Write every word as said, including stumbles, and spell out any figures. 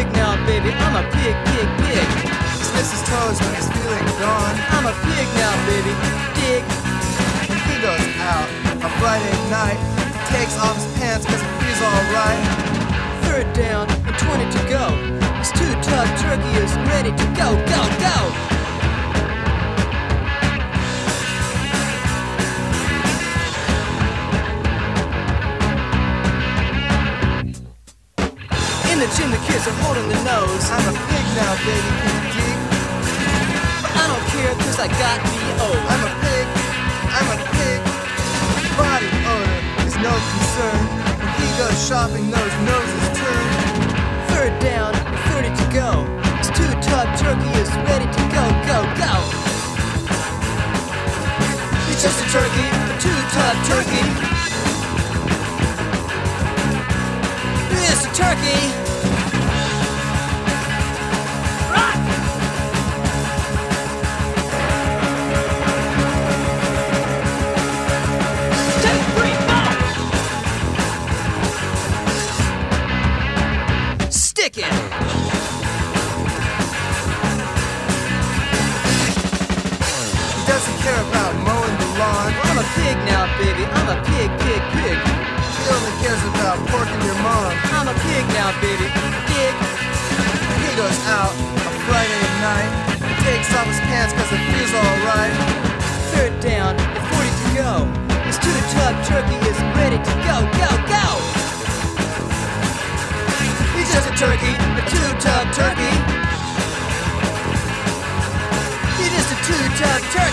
pig now, baby, I'm a pig, pig, pig. Sniffs his toes when he's feeling gone. I'm a pig now, baby, dig. When he goes out on Friday night, takes off his pants cause it feels alright. Third down and twenty to go. This two-tough turkey is ready to go, go, go. In the gym, the kids are holding their nose. I'm a pig now, baby, can you dig? But I don't care, cause I got B O. I'm a pig, I'm a pig. Body odor is no concern. When he goes shopping, those noses turn. Third down, thirty to go. This two-tough turkey is ready to go, go, go. He's just a turkey, a two-tough turkey. It's a turkey. Stick it! He doesn't care about mowing the lawn. I'm a pig now, baby, I'm a pig, pig, pig. He only cares about porking your mom. I'm a pig now, baby, dig. He goes out on Friday night, takes off his pants cause it feels alright. Third down and forty to go. This two-tough turkey is ready to go, go, go. He's just a turkey, a two-tough turkey. He's just a two-tough turkey.